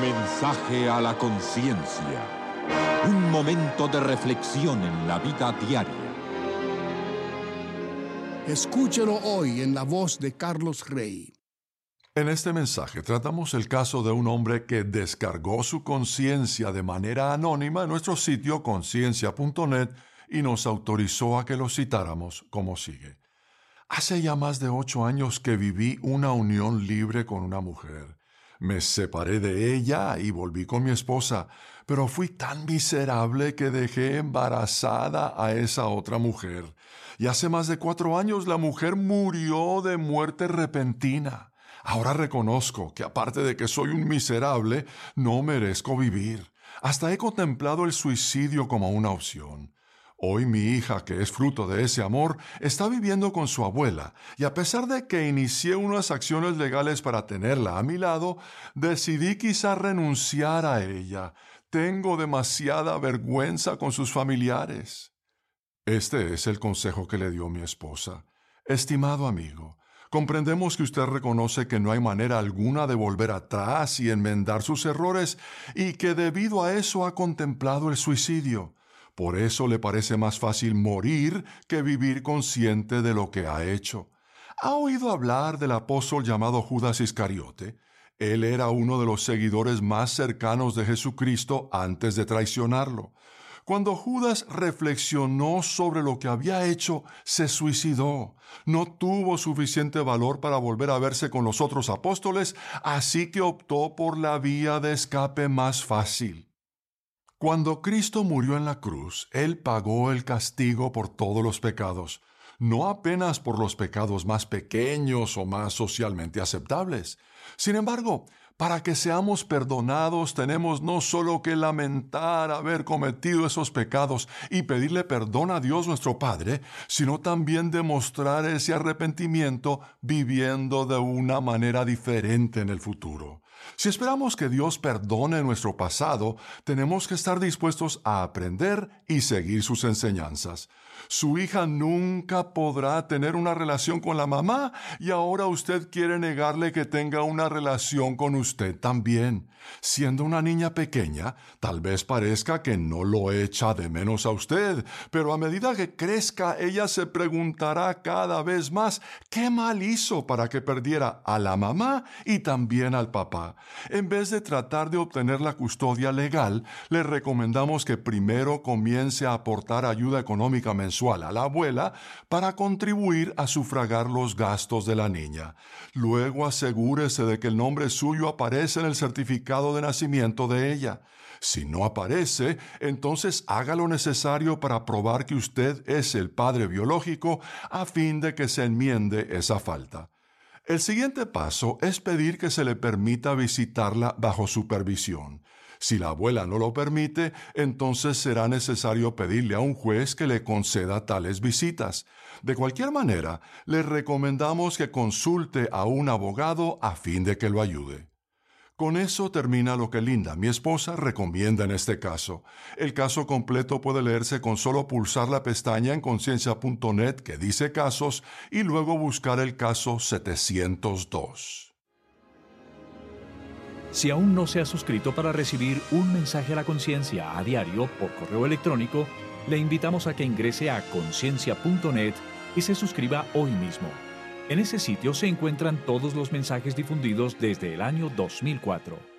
Mensaje a la conciencia. Un momento de reflexión en la vida diaria. Escúchelo hoy en la voz de Carlos Rey. En este mensaje tratamos el caso de un hombre que descargó su conciencia de manera anónima en nuestro sitio conciencia.net y nos autorizó a que lo citáramos como sigue. Hace ya más de 8 años que viví una unión libre con una mujer. Me separé de ella y volví con mi esposa, pero fui tan miserable que dejé embarazada a esa otra mujer. Y hace más de 4 años la mujer murió de muerte repentina. Ahora reconozco que aparte de que soy un miserable, no merezco vivir. Hasta he contemplado el suicidio como una opción. Hoy mi hija, que es fruto de ese amor, está viviendo con su abuela, y a pesar de que inicié unas acciones legales para tenerla a mi lado, decidí quizá renunciar a ella. Tengo demasiada vergüenza con sus familiares. Este es el consejo que le dio mi esposa. Estimado amigo, comprendemos que usted reconoce que no hay manera alguna de volver atrás y enmendar sus errores, y que debido a eso ha contemplado el suicidio. Por eso le parece más fácil morir que vivir consciente de lo que ha hecho. ¿Ha oído hablar del apóstol llamado Judas Iscariote? Él era uno de los seguidores más cercanos de Jesucristo antes de traicionarlo. Cuando Judas reflexionó sobre lo que había hecho, se suicidó. No tuvo suficiente valor para volver a verse con los otros apóstoles, así que optó por la vía de escape más fácil. Cuando Cristo murió en la cruz, Él pagó el castigo por todos los pecados, no apenas por los pecados más pequeños o más socialmente aceptables. Sin embargo, para que seamos perdonados, tenemos no solo que lamentar haber cometido esos pecados y pedirle perdón a Dios nuestro Padre, sino también demostrar ese arrepentimiento viviendo de una manera diferente en el futuro. Si esperamos que Dios perdone nuestro pasado, tenemos que estar dispuestos a aprender y seguir sus enseñanzas. Su hija nunca podrá tener una relación con la mamá y ahora usted quiere negarle que tenga una relación con usted también. Siendo una niña pequeña, tal vez parezca que no lo echa de menos a usted, pero a medida que crezca, ella se preguntará cada vez más qué mal hizo para que perdiera a la mamá y también al papá. En vez de tratar de obtener la custodia legal, le recomendamos que primero comience a aportar ayuda económica mensual a la abuela para contribuir a sufragar los gastos de la niña. Luego asegúrese de que el nombre suyo aparece en el certificado de nacimiento de ella. Si no aparece, entonces haga lo necesario para probar que usted es el padre biológico a fin de que se enmiende esa falta. El siguiente paso es pedir que se le permita visitarla bajo supervisión. Si la abuela no lo permite, entonces será necesario pedirle a un juez que le conceda tales visitas. De cualquier manera, le recomendamos que consulte a un abogado a fin de que lo ayude. Con eso termina lo que Linda, mi esposa, recomienda en este caso. El caso completo puede leerse con solo pulsar la pestaña en conciencia.net que dice casos y luego buscar el caso 702. Si aún no se ha suscrito para recibir un mensaje a la conciencia a diario por correo electrónico, le invitamos a que ingrese a conciencia.net y se suscriba hoy mismo. En ese sitio se encuentran todos los mensajes difundidos desde el año 2004.